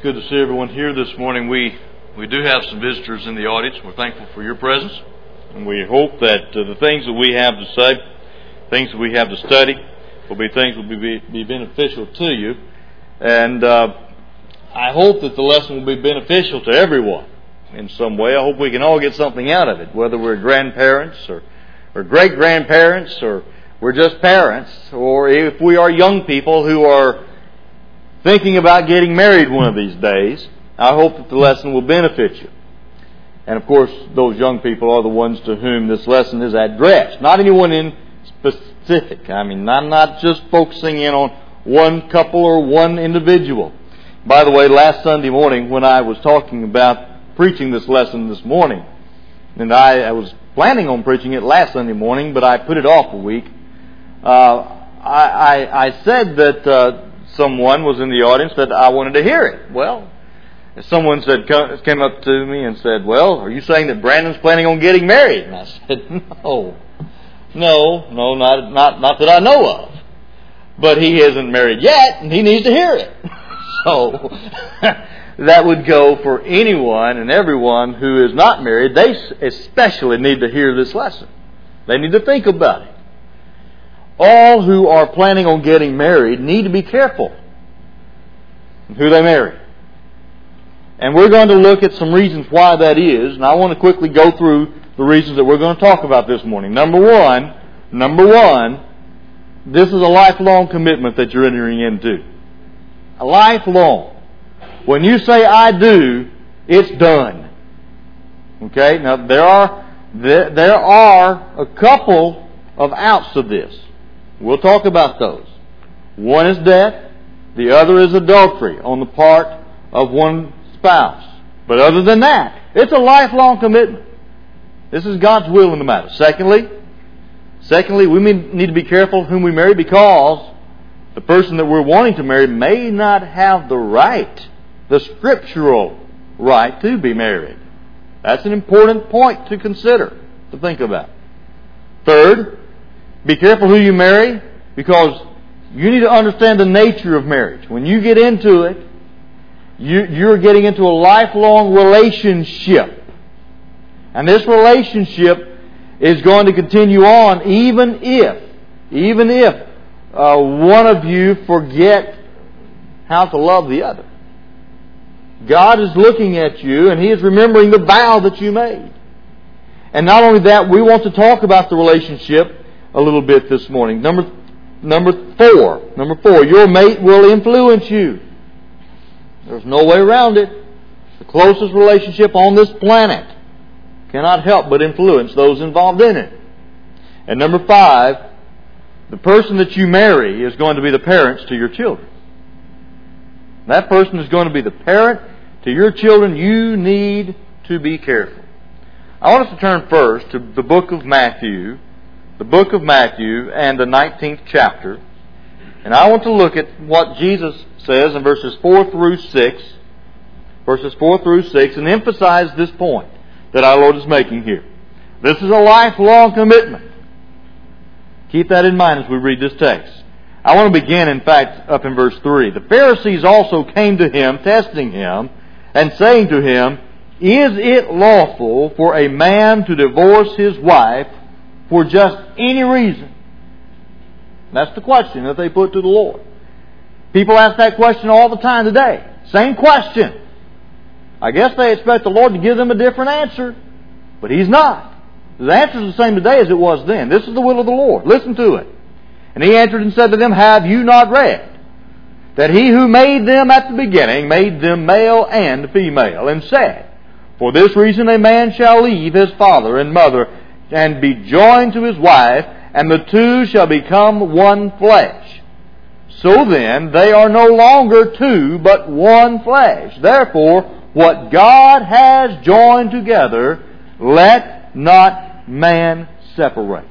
good to see everyone here this morning. We do have some visitors in the audience. We're thankful for your presence. And we hope that the things that we have to say, things that we have to study, will be things that will be beneficial to you. And I hope that the lesson will be beneficial to everyone in some way. I hope we can all get something out of it, whether we're grandparents or great-grandparents or we're just parents, or if we are young people who are thinking about getting married one of these days. I hope that the lesson will benefit you. And of course, those young people are the ones to whom this lesson is addressed. Not anyone in specific. I mean, I'm not just focusing in on one couple or one individual. By the way, last Sunday morning when I was talking about preaching this lesson this morning, and I was planning on preaching it last Sunday morning, but I put it off a week. I said that someone was in the audience that I wanted to hear it. Well, someone came up to me and said, "Well, are you saying that Brandon's planning on getting married?" And I said, No, not that I know of. But he isn't married yet, and he needs to hear it. So that would go for anyone and everyone who is not married. They especially need to hear this lesson. They need to think about it. All who are planning on getting married need to be careful who they marry. And we're going to look at some reasons why that is, and I want to quickly go through the reasons that we're going to talk about this morning. Number one, this is a lifelong commitment that you're entering into. A lifelong. When you say "I do," it's done. Okay? Now there are a couple of outs of this. We'll talk about those. One is death. The other is adultery on the part of one spouse. But other than that, it's a lifelong commitment. This is God's will in the matter. Secondly, we need to be careful whom we marry, because the person that we're wanting to marry may not have the right, the scriptural right to be married. That's an important point to consider, to think about. Third, be careful who you marry, because you need to understand the nature of marriage. When you get into it, you're getting into a lifelong relationship. And this relationship is going to continue on even if one of you forget how to love the other. God is looking at you and He is remembering the vow that you made. And not only that, we want to talk about the relationship a little bit this morning. Number four, your mate will influence you. There's no way around it. The closest relationship on this planet cannot help but influence those involved in it. And number 5, the person that you marry is going to be the parents to your children. That person is going to be the parent to your children. You need to be careful. I want us to turn first to the book of Matthew. The book of Matthew and the 19th chapter. And I want to look at what Jesus says in verses 4 through 6. Verses 4 through 6, and emphasize this point that our Lord is making here. This is a lifelong commitment. Keep that in mind as we read this text. I want to begin, in fact, up in verse 3. The Pharisees also came to Him, testing Him, and saying to Him, "Is it lawful for a man to divorce his wife for just any reason?" That's the question that they put to the Lord. People ask that question all the time today. Same question. I guess they expect the Lord to give them a different answer, but He's not. The answer is the same today as it was then. This is the will of the Lord. Listen to it. And He answered and said to them, "Have you not read that He who made them at the beginning made them male and female, and said, For this reason a man shall leave his father and mother, and be joined to his wife, and the two shall become one flesh. So then, they are no longer two, but one flesh. Therefore, what God has joined together, let not man separate."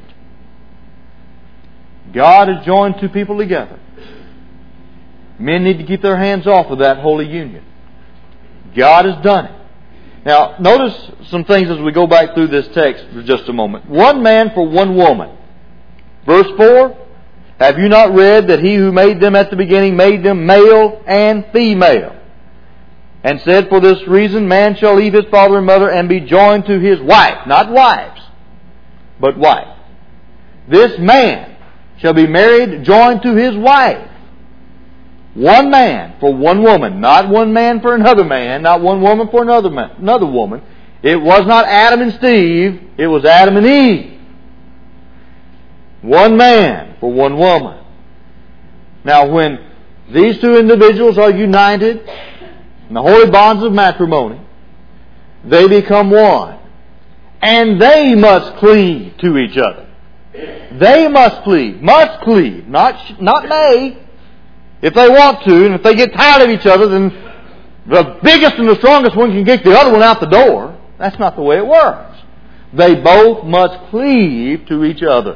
God has joined two people together. Men need to keep their hands off of that holy union. God has done it. Now, notice some things as we go back through this text for just a moment. One man for one woman. Verse 4, "Have you not read that He who made them at the beginning made them male and female?" and said, for this reason man shall leave his father and mother and be joined to his wife. Not wives, but wife. This man shall be married, joined to his wife. One man for one woman, not one man for another man, not one woman for another woman. It was not Adam and Steve, it was Adam and Eve. One man for one woman. Now when these two individuals are united in the holy bonds of matrimony, they become one. And they must cleave to each other. They must cleave, not may. If they want to, and if they get tired of each other, then the biggest and the strongest one can kick the other one out the door. That's not the way it works. They both must cleave to each other.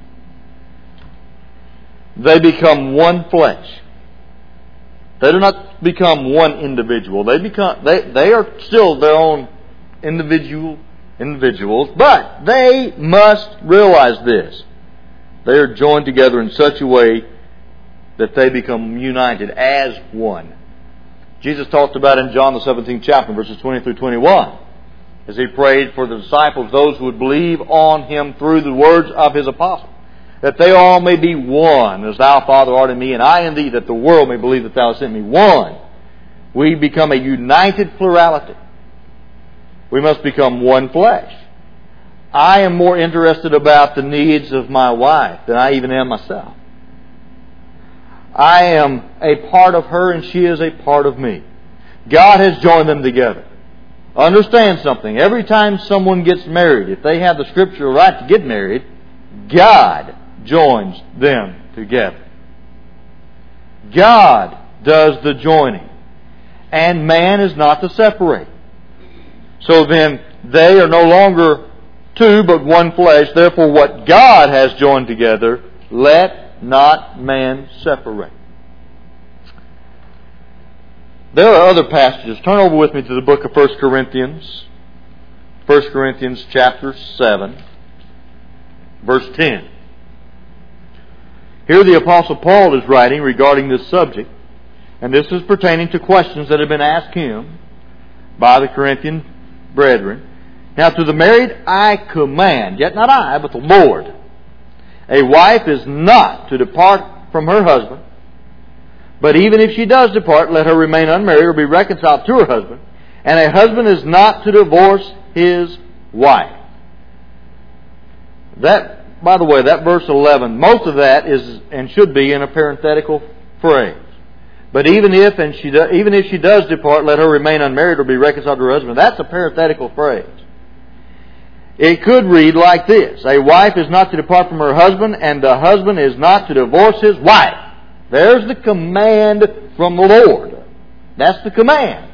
They become one flesh. They do not become one individual. They are still their own individuals, but they must realize this. They are joined together in such a way that they become united as one. Jesus talked about in John the 17th chapter, verses 20 through 21, as He prayed for the disciples, those who would believe on Him through the words of His apostle, that they all may be one, as Thou, Father, art in me, and I in Thee, that the world may believe that Thou hast sent me. One. We become a united plurality. We must become one flesh. I am more interested about the needs of my wife than I even am myself. I am a part of her and she is a part of me. God has joined them together. Understand something. Every time someone gets married, if they have the scriptural right to get married, God joins them together. God does the joining. And man is not to separate. So then they are no longer two but one flesh. Therefore what God has joined together, let not man separate. There are other passages. Turn over with me to the book of 1 Corinthians. 1 Corinthians chapter 7, verse 10. Here the Apostle Paul is writing regarding this subject, and this is pertaining to questions that have been asked him by the Corinthian brethren. Now to the married I command, yet not I, but the Lord. A wife is not to depart from her husband, but even if she does depart, let her remain unmarried or be reconciled to her husband. And a husband is not to divorce his wife. That, by the way, that verse 11, most of that is and should be in a parenthetical phrase. But even if she does depart, let her remain unmarried or be reconciled to her husband. That's a parenthetical phrase. It could read like this. A wife is not to depart from her husband, and the husband is not to divorce his wife. There's the command from the Lord. That's the command.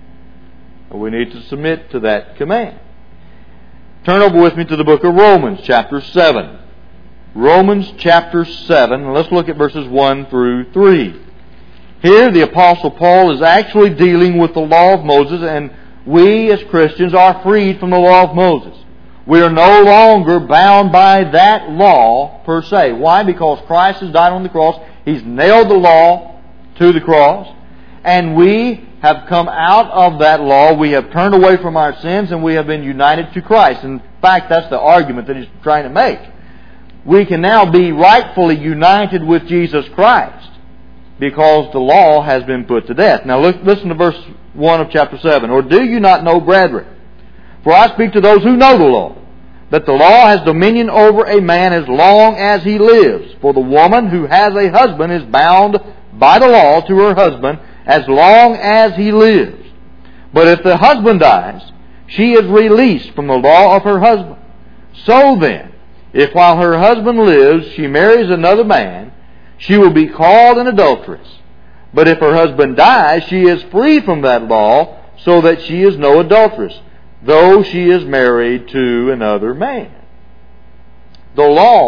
We need to submit to that command. Turn over with me to the book of Romans, chapter 7. Romans, chapter 7. Let's look at verses 1 through 3. Here the Apostle Paul is actually dealing with the law of Moses, and we as Christians are freed from the law of Moses. We are no longer bound by that law per se. Why? Because Christ has died on the cross. He's nailed the law to the cross. And we have come out of that law. We have turned away from our sins and we have been united to Christ. In fact, that's the argument that he's trying to make. We can now be rightfully united with Jesus Christ because the law has been put to death. Now listen to verse 1 of chapter 7. Or do you not know, brethren? For I speak to those who know the law, that the law has dominion over a man as long as he lives. For the woman who has a husband is bound by the law to her husband as long as he lives. But if the husband dies, she is released from the law of her husband. So then, if while her husband lives she marries another man, she will be called an adulteress. But if her husband dies, she is free from that law, so that she is no adulteress, though she is married to another man. The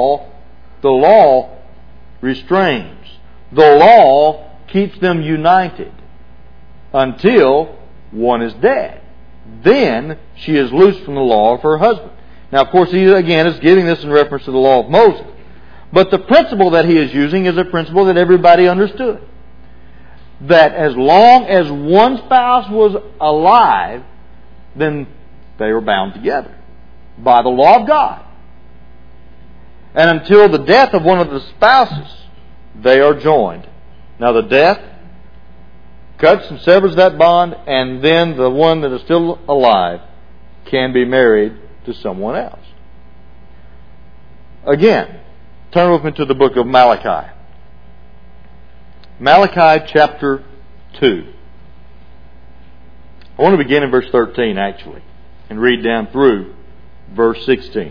law restrains. The law keeps them united until one is dead. Then she is loosed from the law of her husband. Now, of course, he again is giving this in reference to the law of Moses. But the principle that he is using is a principle that everybody understood. that as long as one spouse was alive, then they were bound together by the law of God. And until the death of one of the spouses, they are joined. Now the death cuts and severs that bond, and then the one that is still alive can be married to someone else. Again, turn with me to the book of Malachi. Malachi chapter 2. I want to begin in verse 13 actually, and read down through verse 16.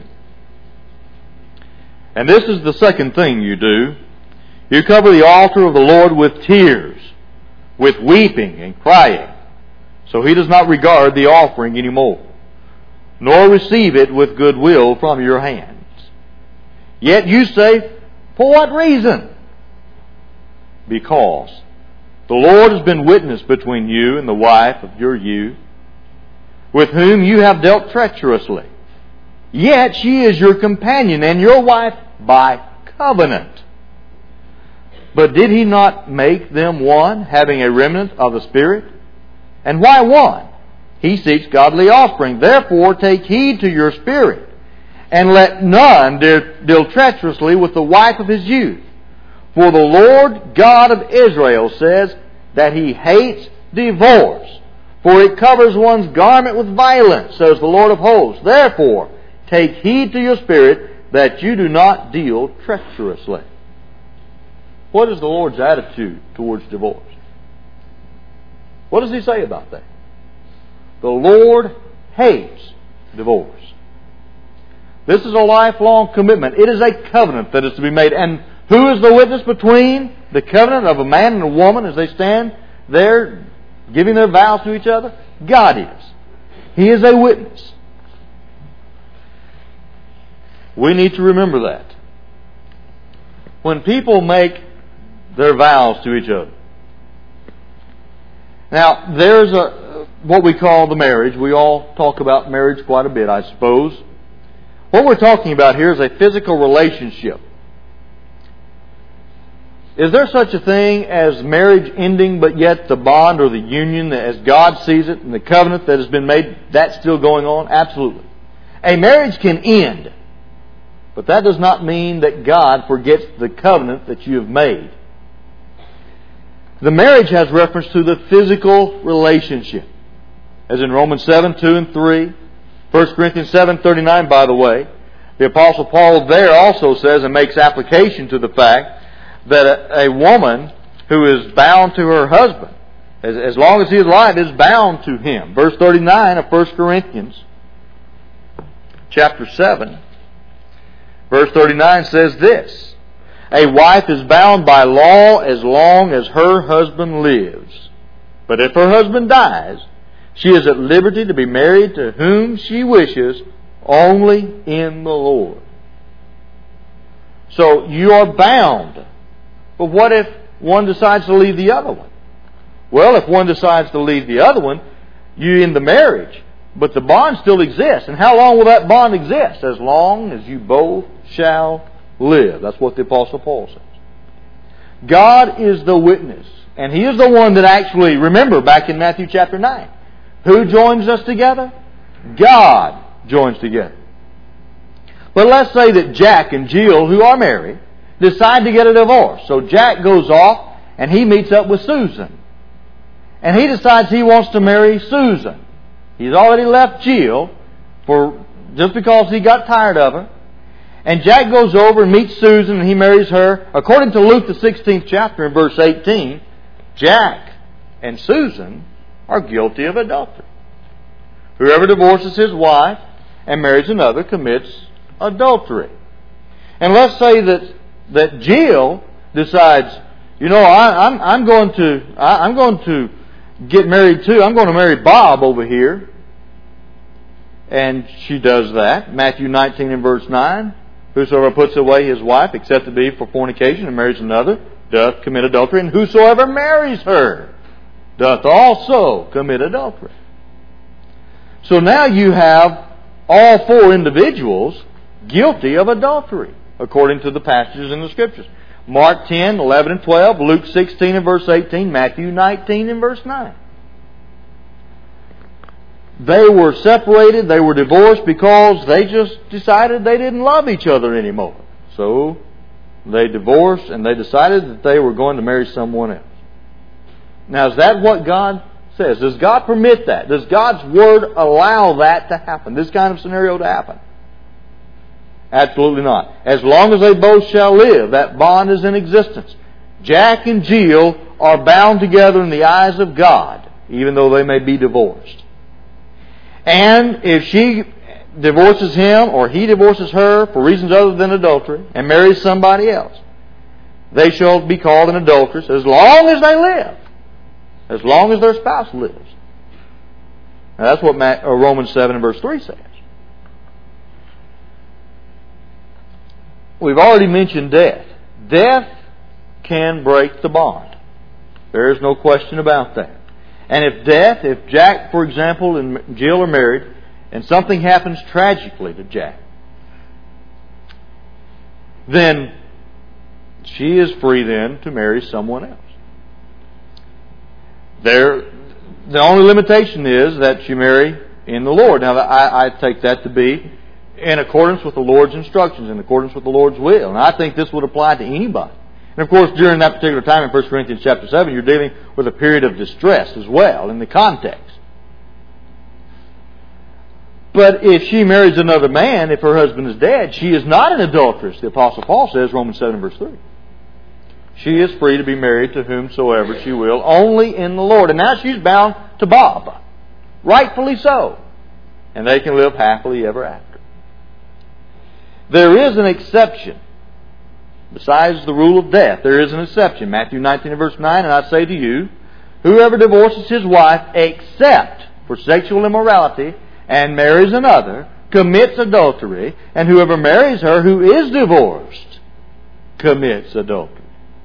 And this is the second thing you do. You cover the altar of the Lord with tears, with weeping and crying, so He does not regard the offering anymore, nor receive it with goodwill from your hands. Yet you say, for what reason? Because the Lord has been witness between you and the wife of your youth, with whom you have dealt treacherously. Yet she is your companion and your wife by covenant. But did He not make them one, having a remnant of the Spirit? And why one? He seeks godly offspring. Therefore take heed to your spirit, and let none deal treacherously with the wife of his youth. For the Lord God of Israel says that He hates divorce, for it covers one's garment with violence, says the Lord of hosts. Therefore take heed to your spirit, that you do not deal treacherously. What is the Lord's attitude towards divorce? What does He say about that? The Lord hates divorce. This is a lifelong commitment. It is a covenant that is to be made. And who is the witness between the covenant of a man and a woman as they stand there giving their vows to each other? God is. He is a witness. We need to remember that. When people make their vows to each other. Now, there's what we call the marriage. We all talk about marriage quite a bit, I suppose. What we're talking about here is a physical relationship. Is there such a thing as marriage ending, but yet the bond or the union as God sees it and the covenant that has been made, that's still going on? Absolutely. A marriage can end, but that does not mean that God forgets the covenant that you have made. The marriage has reference to the physical relationship. As in Romans 7, 2 and 3. 1 Corinthians 7, 39, by the way. The Apostle Paul there also says and makes application to the fact that a woman who is bound to her husband, as long as he is alive, is bound to him. Verse 39 of 1 Corinthians chapter 7. Verse 39 says this: a wife is bound by law as long as her husband lives. But if her husband dies, she is at liberty to be married to whom she wishes, only in the Lord. So you are bound. But what if one decides to leave the other one? Well, if one decides to leave the other one, you end the marriage. But the bond still exists. And how long will that bond exist? As long as you both shall live. That's what the Apostle Paul says. God is the witness. And He is the one that actually, remember back in Matthew chapter 9, who joins us together? God joins together. But let's say that Jack and Jill, who are married, decide to get a divorce. So Jack goes off and he meets up with Susan. And he decides he wants to marry Susan. He's already left Jill just because he got tired of her. And Jack goes over and meets Susan and he marries her. According to Luke the 16th chapter in verse 18, Jack and Susan are guilty of adultery. Whoever divorces his wife and marries another commits adultery. And let's say that Jill decides, I'm going to get married too. I'm going to marry Bob over here. And she does that. Matthew 19 and verse 9. Whosoever puts away his wife, except to be for fornication, and marries another, doth commit adultery. And whosoever marries her doth also commit adultery. So now you have all four individuals guilty of adultery, according to the passages in the Scriptures. Mark 10, 11 and 12, Luke 16 and verse 18, Matthew 19 and verse 9. They were separated, they were divorced because they just decided they didn't love each other anymore. So they divorced and they decided that they were going to marry someone else. Now, is that what God says? Does God permit that? Does God's Word allow that to happen? This kind of scenario to happen? Absolutely not. As long as they both shall live, that bond is in existence. Jack and Jill are bound together in the eyes of God, even though they may be divorced. And if she divorces him or he divorces her for reasons other than adultery and marries somebody else, they shall be called an adulteress as long as they live. As long as their spouse lives. Now that's what Romans 7 and verse 3 says. We've already mentioned death. Death can break the bond. There is no question about that. And if Jack, for example, and Jill are married, and something happens tragically to Jack, then she is free then to marry someone else. The only limitation is that she marry in the Lord. Now, I take that to be in accordance with the Lord's instructions, in accordance with the Lord's will. And I think this would apply to anybody. And of course, during that particular time in 1 Corinthians chapter 7, you're dealing with a period of distress as well in the context. But if she marries another man, if her husband is dead, she is not an adulteress, the Apostle Paul says, Romans 7 verse 3. She is free to be married to whomsoever she will, only in the Lord. And now she's bound to Bob. Rightfully so. And they can live happily ever after. There is an exception. Besides the rule of death, there is an exception. Matthew 19 and verse 9, and I say to you, whoever divorces his wife except for sexual immorality and marries another commits adultery, and whoever marries her who is divorced commits adultery.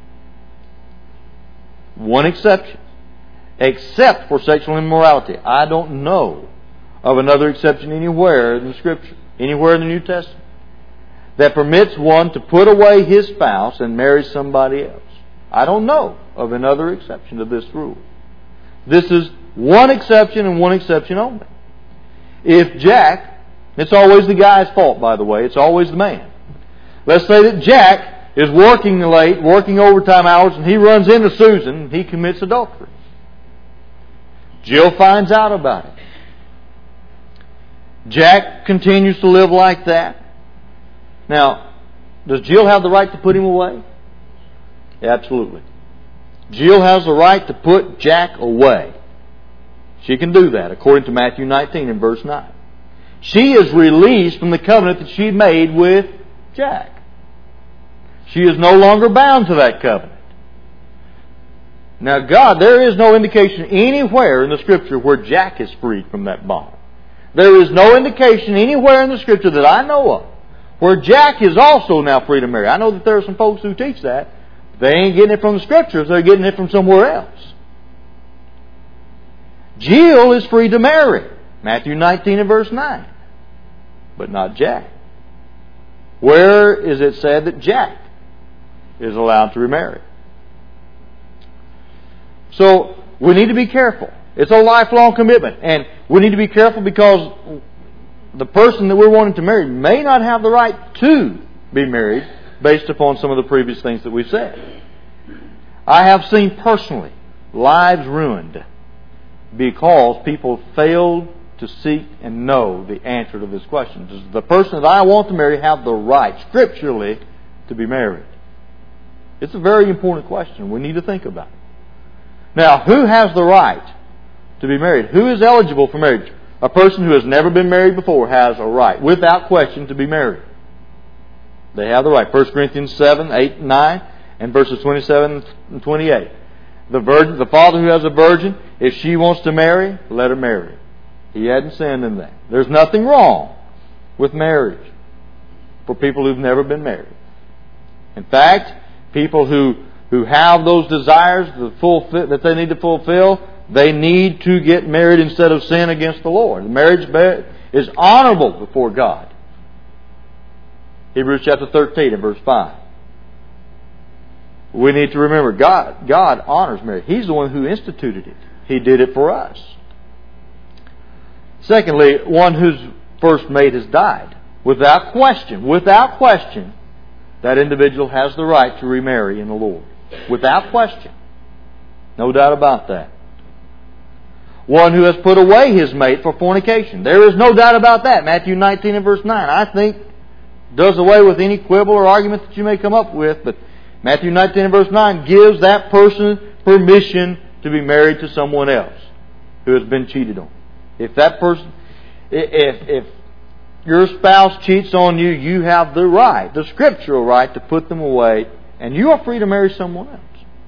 One exception. Except for sexual immorality. I don't know of another exception anywhere in the Scripture, anywhere in the New Testament, that permits one to put away his spouse and marry somebody else. I don't know of another exception to this rule. This is one exception and one exception only. If Jack, it's always the guy's fault, by the way, it's always the man. Let's say that Jack is working late, working overtime hours, and he runs into Susan, and he commits adultery. Jill finds out about it. Jack continues to live like that. Now, does Jill have the right to put him away? Absolutely. Jill has the right to put Jack away. She can do that according to Matthew 19 and verse 9. She is released from the covenant that she made with Jack. She is no longer bound to that covenant. Now there is no indication anywhere in the Scripture where Jack is freed from that bond. There is no indication anywhere in the Scripture that I know of where Jack is also now free to marry. I know that there are some folks who teach that. They ain't getting it from the Scriptures, they're getting it from somewhere else. Jill is free to marry. Matthew 19 and verse 9. But not Jack. Where is it said that Jack is allowed to remarry? So, we need to be careful. It's a lifelong commitment. And we need to be careful because the person that we're wanting to marry may not have the right to be married based upon some of the previous things that we've said. I have seen personally lives ruined because people failed to seek and know the answer to this question. Does the person that I want to marry have the right, scripturally, to be married? It's a very important question. We need to think about it. Now, who has the right to be married? Who is eligible for marriage? A person who has never been married before has a right, without question, to be married. They have the right. 1 Corinthians 7, 8, and 9, and verses 27 and 28. The father who has a virgin, if she wants to marry, let her marry. He hadn't sinned in that. There's nothing wrong with marriage for people who've never been married. In fact, people who have those desires that they need to fulfill, they need to get married instead of sin against the Lord. Marriage is honorable before God. Hebrews chapter 13 and verse 5. we need to remember God honors marriage. He's the one who instituted it. He did it for us. Secondly, one whose first mate has died. Without question, that individual has the right to remarry in the Lord. Without question. No doubt about that. One who has put away his mate for fornication. There is no doubt about that. Matthew 19 and verse 9, I think, does away with any quibble or argument that you may come up with, but Matthew 19 and verse 9 gives that person permission to be married to someone else who has been cheated on. If that person, if your spouse cheats on you, you have the right, the scriptural right, to put them away, and you are free to marry someone else.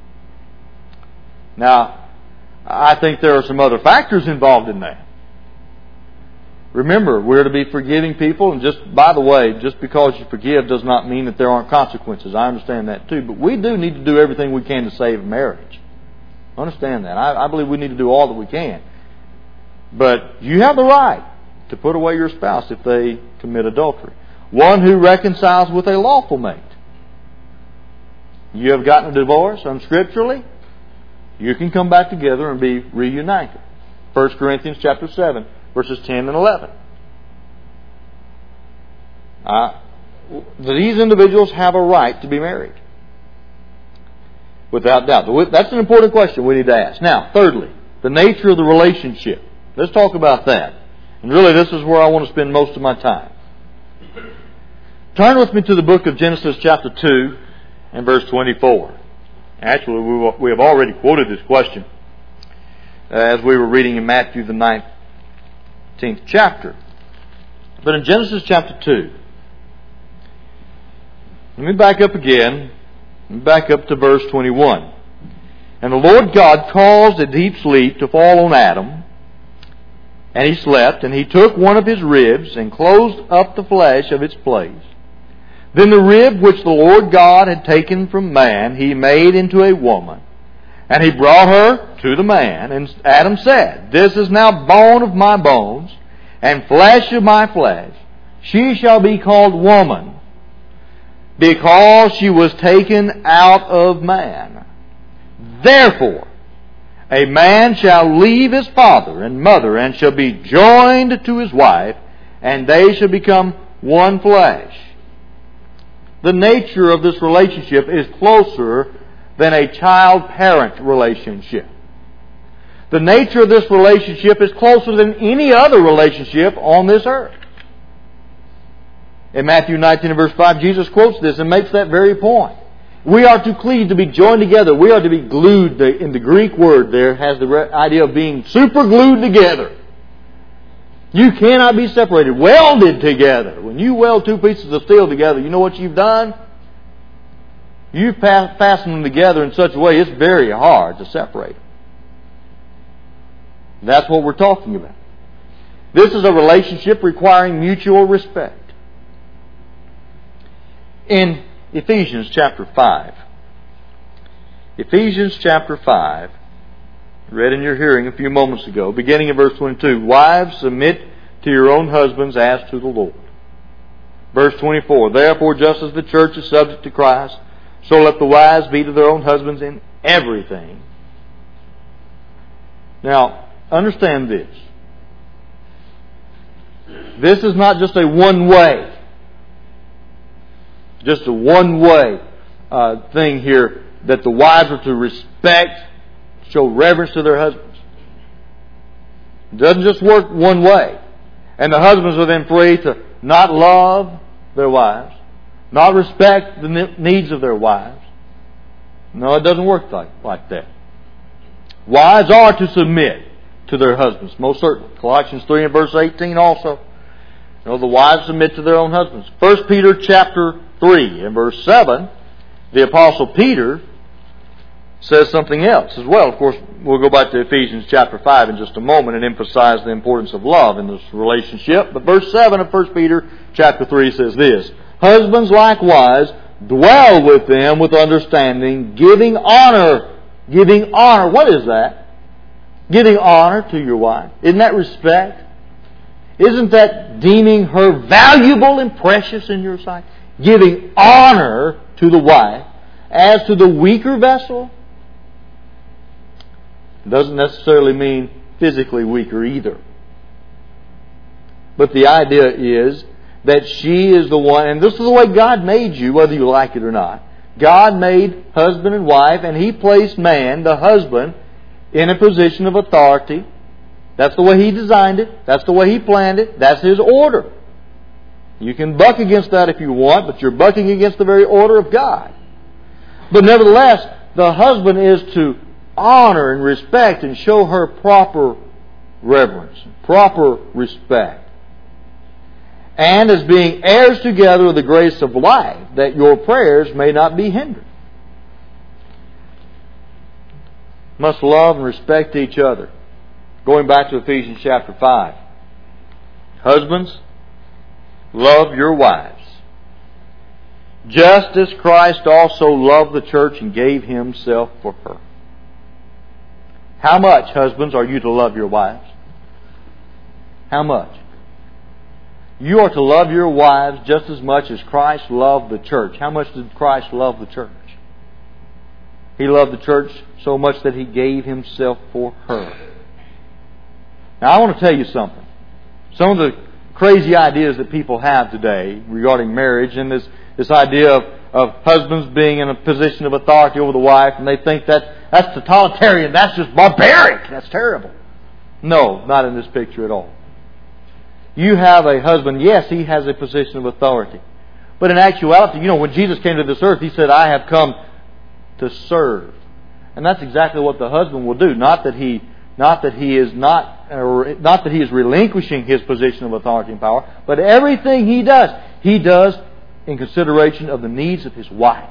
Now, I think there are some other factors involved in that. Remember, we're to be forgiving people, and just, by the way, just because you forgive does not mean that there aren't consequences. I understand that too, but we do need to do everything we can to save marriage. Understand that. I believe we need to do all that we can. But you have the right to put away your spouse if they commit adultery. One who reconciles with a lawful mate. You have gotten a divorce unscripturally, you can come back together and be reunited. 1 Corinthians chapter 7, verses 10 and 11. These individuals have a right to be married. Without doubt. That's an important question we need to ask. Now, thirdly, the nature of the relationship. Let's talk about that. And really, this is where I want to spend most of my time. Turn with me to the book of Genesis chapter 2 and verse 24. Actually, we have already quoted this question as we were reading in Matthew the 19th chapter. But in Genesis chapter 2, let me back up again. Back up to verse 21. And the Lord God caused a deep sleep to fall on Adam, and he slept, and he took one of his ribs and closed up the flesh of its place. Then the rib which the Lord God had taken from man, he made into a woman, and he brought her to the man. And Adam said, This is now bone of my bones, and flesh of my flesh. She shall be called woman, because she was taken out of man. Therefore, a man shall leave his father and mother, and shall be joined to his wife, and they shall become one flesh. The nature of this relationship is closer than a child-parent relationship. The nature of this relationship is closer than any other relationship on this earth. In Matthew 19 and verse 5, Jesus quotes this and makes that very point. We are to cleave, to be joined together. We are to be glued. In the Greek word there has the idea of being super glued together. You cannot be separated. Welded together. When you weld two pieces of steel together, you know what you've done? You've fastened them together in such a way it's very hard to separate them. That's what we're talking about. This is a relationship requiring mutual respect. In Ephesians chapter 5, read in your hearing a few moments ago, beginning in verse 22, Wives, submit to your own husbands as to the Lord. Verse 24, Therefore, just as the church is subject to Christ, so let the wives be to their own husbands in everything. Now, understand this. This is not just a one-way. Just a one-way thing here, that the wives are to respect, show reverence to their husbands. It doesn't just work one way. And the husbands are then free to not love their wives, not respect the needs of their wives. No, it doesn't work like that. Wives are to submit to their husbands, most certainly. Colossians 3 and verse 18 also. The wives submit to their own husbands. 1 Peter chapter 3 and verse 7, the Apostle Peter says something else as well. Of course, we'll go back to Ephesians chapter 5 in just a moment and emphasize the importance of love in this relationship. But verse 7 of 1 Peter chapter 3 says this, Husbands likewise dwell with them with understanding, giving honor. Giving honor. What is that? Giving honor to your wife. Isn't that respect? Isn't that deeming her valuable and precious in your sight? Giving honor to the wife as to the weaker vessel, doesn't necessarily mean physically weaker either. But the idea is that she is the one, and this is the way God made you, whether you like it or not. God made husband and wife, and He placed man, the husband, in a position of authority. That's the way He designed it. That's the way He planned it. That's His order. You can buck against that if you want, but you're bucking against the very order of God. But nevertheless, the husband is to honor and respect and show her proper reverence, proper respect. And as being heirs together of the grace of life, that your prayers may not be hindered. Must love and respect each other. Going back to Ephesians chapter 5. Husbands, love your wives, just as Christ also loved the church and gave Himself for her. How much, husbands, are you to love your wives? How much? You are to love your wives just as much as Christ loved the church. How much did Christ love the church? He loved the church so much that He gave Himself for her. Now I want to tell you something. Some of the crazy ideas that people have today regarding marriage, and this idea of husbands being in a position of authority over the wife, and they think that's totalitarian, that's just barbaric, that's terrible. No, not in this picture at all. You have a husband, yes, he has a position of authority. But in actuality, when Jesus came to this earth, He said, I have come to serve. And that's exactly what the husband will do. Not that he is relinquishing his position of authority and power, but everything he does in consideration of the needs of his wife.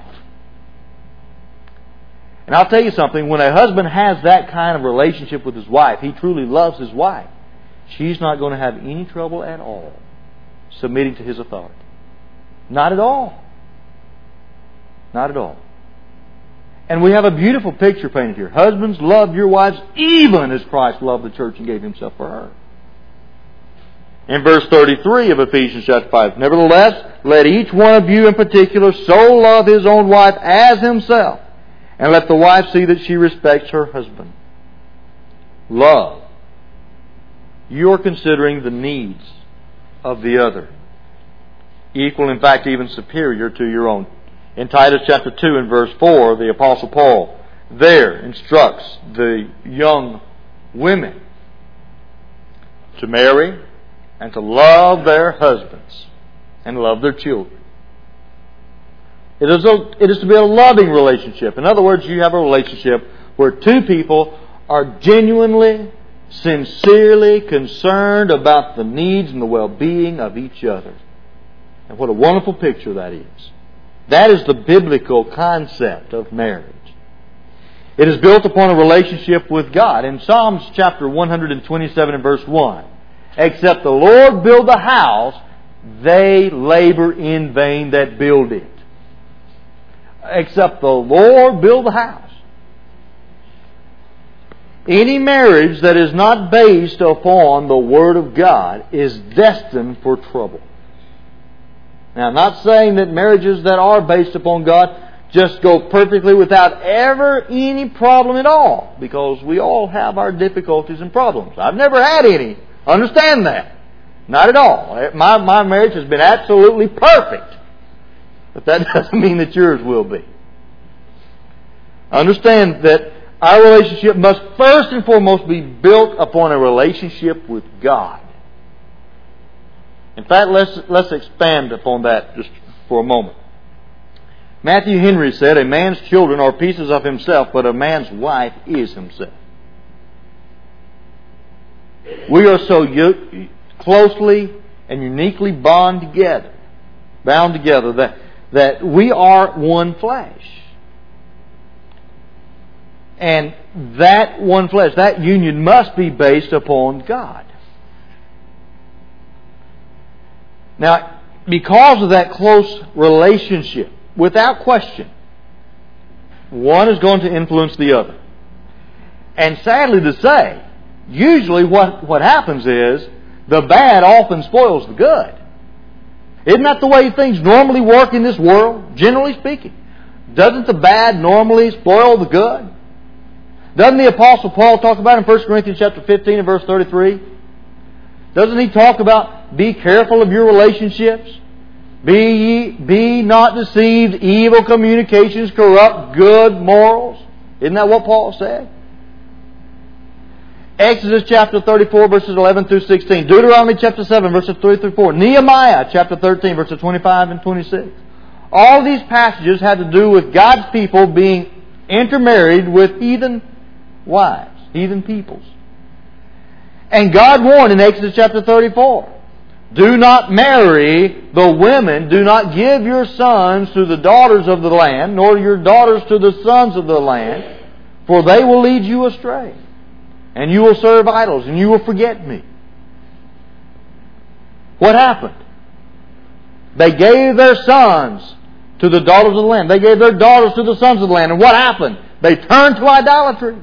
And I'll tell you something, when a husband has that kind of relationship with his wife, he truly loves his wife, she's not going to have any trouble at all submitting to his authority. Not at all. Not at all. And we have a beautiful picture painted here. Husbands, love your wives even as Christ loved the church and gave Himself for her. In verse 33 of Ephesians chapter 5, nevertheless, let each one of you in particular so love his own wife as himself, and let the wife see that she respects her husband. Love. You are considering the needs of the other, equal, in fact, even superior to your own. In Titus chapter 2 and verse 4, the Apostle Paul there instructs the young women to marry and to love their husbands and love their children. It is to be a loving relationship. In other words, you have a relationship where two people are genuinely, sincerely concerned about the needs and the well-being of each other. And what a wonderful picture that is. That is the biblical concept of marriage. It is built upon a relationship with God. In Psalms chapter 127 and verse 1, except the Lord build the house, they labor in vain that build it. Except the Lord build the house. Any marriage that is not based upon the Word of God is destined for trouble. Now, I'm not saying that marriages that are based upon God just go perfectly without ever any problem at all, because we all have our difficulties and problems. I've never had any. Understand that. Not at all. My marriage has been absolutely perfect. But that doesn't mean that yours will be. Understand that our relationship must first and foremost be built upon a relationship with God. In fact, let's expand upon that just for a moment. Matthew Henry said, a man's children are pieces of himself, but a man's wife is himself. We are so closely and uniquely bound together that we are one flesh. And that one flesh, that union must be based upon God. Now, because of that close relationship, without question, one is going to influence the other. And sadly to say, usually what happens is the bad often spoils the good. Isn't that the way things normally work in this world, generally speaking? Doesn't the bad normally spoil the good? Doesn't the Apostle Paul talk about in 1 Corinthians chapter 15 and verse 33? Doesn't he talk about be careful of your relationships? Be not deceived. Evil communications corrupt good morals. Isn't that what Paul said? Exodus chapter 34 verses 11 through 16. Deuteronomy chapter 7 verses 3 through 4. Nehemiah chapter 13 verses 25 and 26. All these passages had to do with God's people being intermarried with heathen wives, heathen peoples. And God warned in Exodus chapter 34, do not marry the women, do not give your sons to the daughters of the land, nor your daughters to the sons of the land, for they will lead you astray. And you will serve idols, and you will forget me. What happened? They gave their sons to the daughters of the land. They gave their daughters to the sons of the land. And what happened? They turned to idolatry.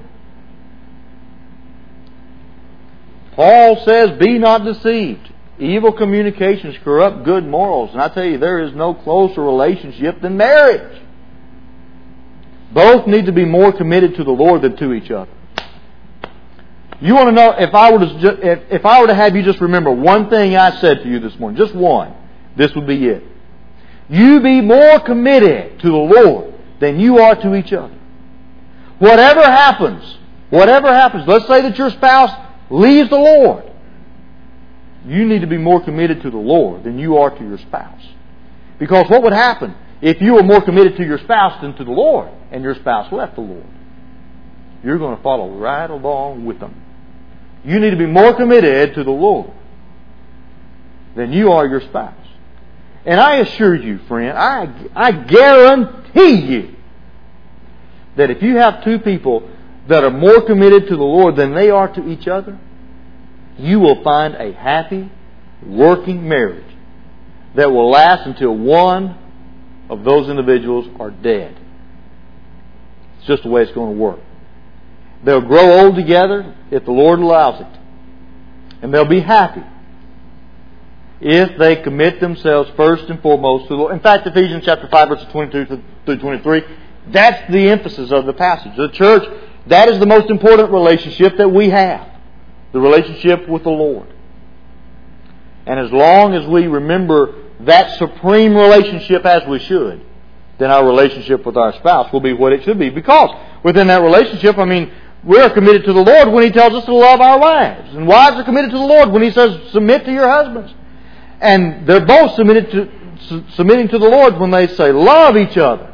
Paul says, be not deceived. Evil communications corrupt good morals. And I tell you, there is no closer relationship than marriage. Both need to be more committed to the Lord than to each other. You want to know, if I were to have you just remember one thing I said to you this morning, just one, this would be it. You be more committed to the Lord than you are to each other. Whatever happens, let's say that your spouse leaves the Lord. You need to be more committed to the Lord than you are to your spouse. Because what would happen if you were more committed to your spouse than to the Lord and your spouse left the Lord? You're going to follow right along with them. You need to be more committed to the Lord than you are your spouse. And I assure you, friend, I guarantee you that if you have two people that are more committed to the Lord than they are to each other, you will find a happy, working marriage that will last until one of those individuals are dead. It's just the way it's going to work. They'll grow old together if the Lord allows it. And they'll be happy if they commit themselves first and foremost to the Lord. In fact, Ephesians chapter 5, verses 22 through 23, that's the emphasis of the passage. The church, that is the most important relationship that we have. The relationship with the Lord. And as long as we remember that supreme relationship as we should, then our relationship with our spouse will be what it should be. Because within that relationship, we're committed to the Lord when He tells us to love our wives. And wives are committed to the Lord when He says, submit to your husbands. And they're both submitting to the Lord when they say, love each other.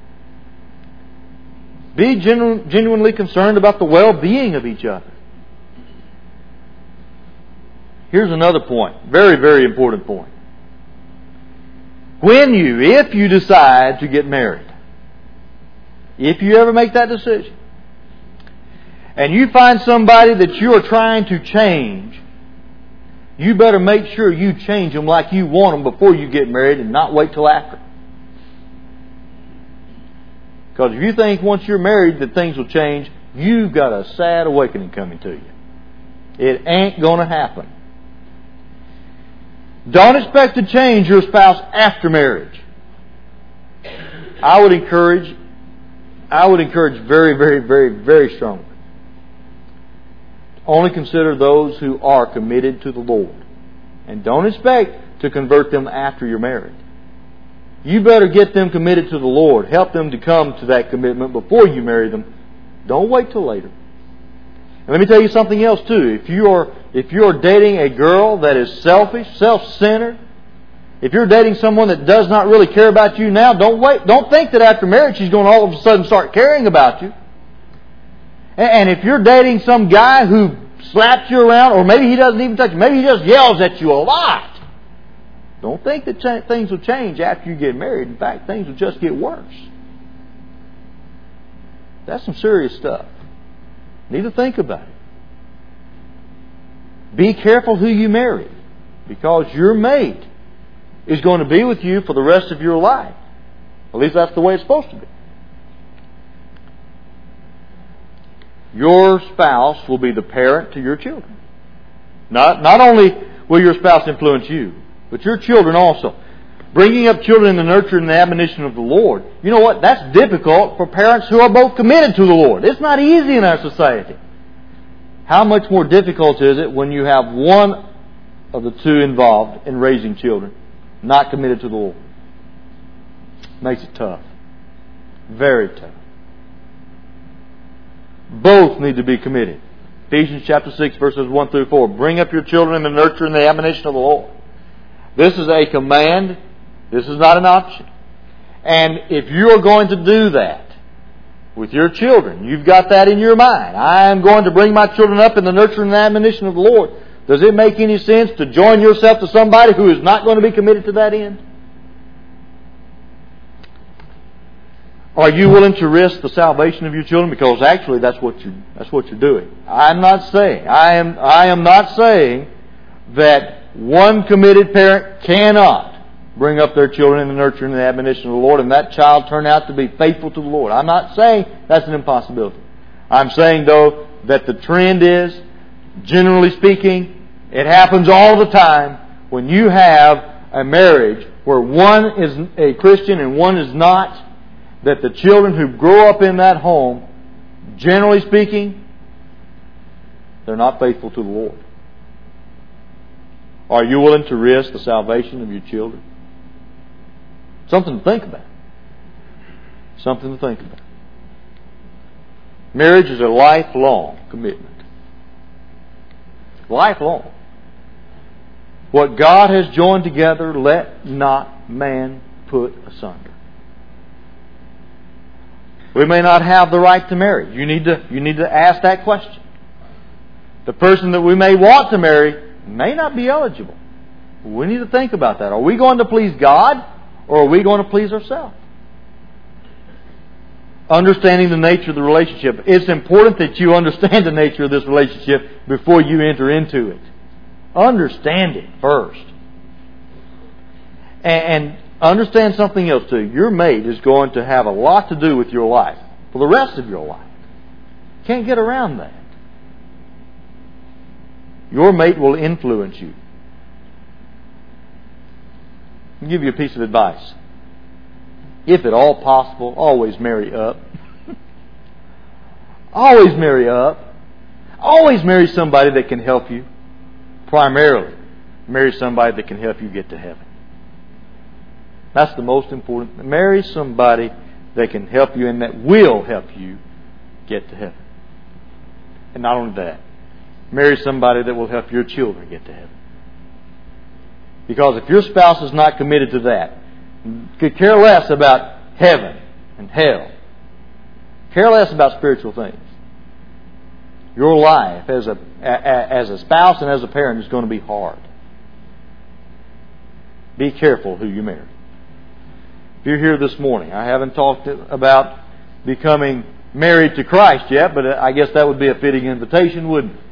Be genuinely concerned about the well-being of each other. Here's another point. Very, very important point. If you decide to get married, if you ever make that decision, and you find somebody that you are trying to change, you better make sure you change them like you want them before you get married and not wait till after. Because if you think once you're married that things will change, you've got a sad awakening coming to you. It ain't going to happen. Don't expect to change your spouse after marriage. I would encourage very, very, very, very strongly. Only consider those who are committed to the Lord. And don't expect to convert them after you're married. You better get them committed to the Lord. Help them to come to that commitment before you marry them. Don't wait till later. And let me tell you something else too. If you are dating a girl that is selfish, self-centered, if you're dating someone that does not really care about you now, don't think that after marriage she's going to all of a sudden start caring about you. And if you're dating some guy who slaps you around, or maybe he doesn't even touch you, maybe he just yells at you a lot, don't think that things will change after you get married. In fact, things will just get worse. That's some serious stuff. Need to think about it. Be careful who you marry, because your mate is going to be with you for the rest of your life. At least that's the way it's supposed to be. Your spouse will be the parent to your children. Not only will your spouse influence you, but your children also. bringing up children in the nurture and the admonition of the Lord. You know what? That's difficult for parents who are both committed to the Lord. It's not easy in our society. How much more difficult is it when you have one of the two involved in raising children, not committed to the Lord? Makes it tough. Very tough. Both need to be committed. Ephesians chapter 6, verses 1 through 4. Bring up your children in the nurture and the admonition of the Lord. This is a command. This is not an option. And if you are going to do that with your children, you've got that in your mind. I am going to bring my children up in the nurture and the admonition of the Lord. Does it make any sense to join yourself to somebody who is not going to be committed to that end? Are you willing to risk the salvation of your children? Because actually that's what you're doing. I am not saying that one committed parent cannot bring up their children in the nurture and the admonition of the Lord and that child turn out to be faithful to the Lord. I'm not saying that's an impossibility. I'm saying, though, that the trend is, generally speaking, it happens all the time when you have a marriage where one is a Christian and one is not, that the children who grow up in that home, generally speaking, they're not faithful to the Lord. Are you willing to risk the salvation of your children? Something to think about. Something to think about. Marriage is a lifelong commitment. Lifelong. What God has joined together, let not man put asunder. We may not have the right to marry. You need to ask that question. The person that we may want to marry may not be eligible. We need to think about that. Are we going to please God or are we going to please ourselves? Understanding the nature of the relationship. It's important that you understand the nature of this relationship before you enter into it. Understand it first. And understand something else too. Your mate is going to have a lot to do with your life for the rest of your life. Can't get around that. Your mate will influence you. I'll give you a piece of advice. If at all possible, always marry up. Always marry up. Always marry somebody that can help you. Primarily, marry somebody that can help you get to heaven. That's the most important. Marry somebody that can help you and that will help you get to heaven. And not only that, marry somebody that will help your children get to heaven. Because if your spouse is not committed to that, could care less about heaven and hell, care less about spiritual things, your life as a spouse and as a parent is going to be hard. Be careful who you marry. If you're here this morning, I haven't talked about becoming married to Christ yet, but I guess that would be a fitting invitation, wouldn't it?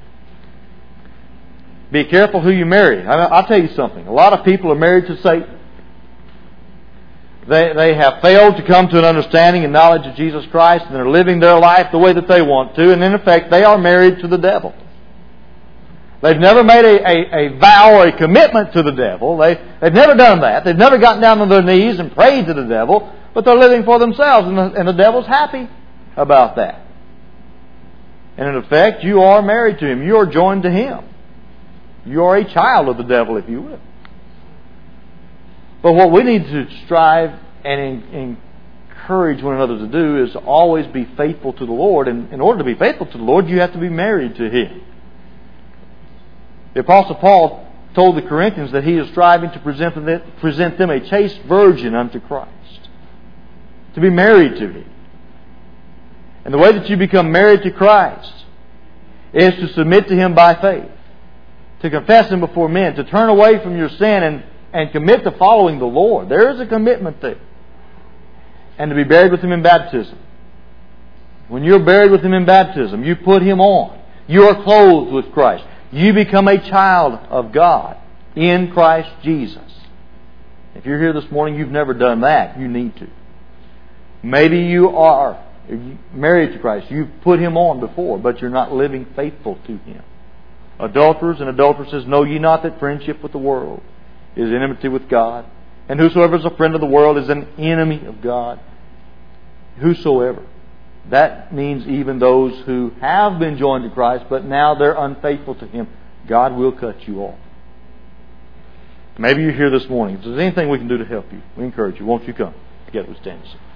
Be careful who you marry. I'll tell you something. A lot of people are married to Satan. They have failed to come to an understanding and knowledge of Jesus Christ, and they're living their life the way that they want to, and in effect, they are married to the devil. They've never made a vow or a commitment to the devil. They've never done that. They've never gotten down on their knees and prayed to the devil, but they're living for themselves, and the devil's happy about that. And in effect, you are married to him. You are joined to him. You are a child of the devil, if you will. But what we need to strive and encourage one another to do is always be faithful to the Lord. And in order to be faithful to the Lord, you have to be married to him. The Apostle Paul told the Corinthians that he is striving to present them a chaste virgin unto Christ. To be married to him. And the way that you become married to Christ is to submit to him by faith. To confess him before men. To turn away from your sin and commit to following the Lord. There is a commitment there. And to be buried with him in baptism. When you're buried with him in baptism, you put him on. You are clothed with Christ. You become a child of God in Christ Jesus. If you're here this morning, you've never done that. You need to. Maybe you are married to Christ. You've put him on before, but you're not living faithful to him. Adulterers and adulteresses, know ye not that friendship with the world is enmity with God? And whosoever is a friend of the world is an enemy of God. Whosoever. That means even those who have been joined to Christ, but now they're unfaithful to Him. God will cut you off. Maybe you're here this morning. If there's anything we can do to help you, we encourage you. Won't you come? Together we stand and sing.